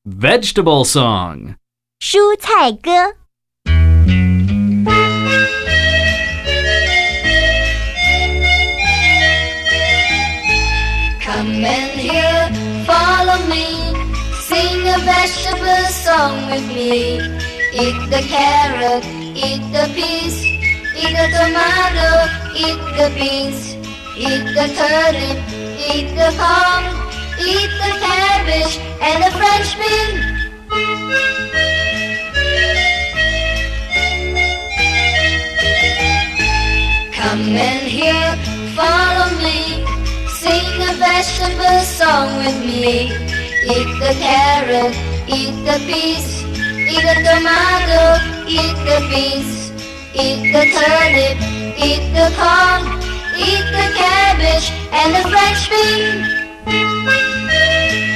Vegetable song. 蔬菜歌。 Come and hear, follow me, sing a vegetable song with me. Eat the carrot, eat the peas, eat the tomato, eat the beans, eat the turnip, eat the corn, eat the cabbage and the French bean. Come and hear, follow me, sing a vegetable song with me. Eat the carrot, eat the peas, eat the tomato, eat the beans, eat the turnip, eat the corn, eat the cabbage and the French bean.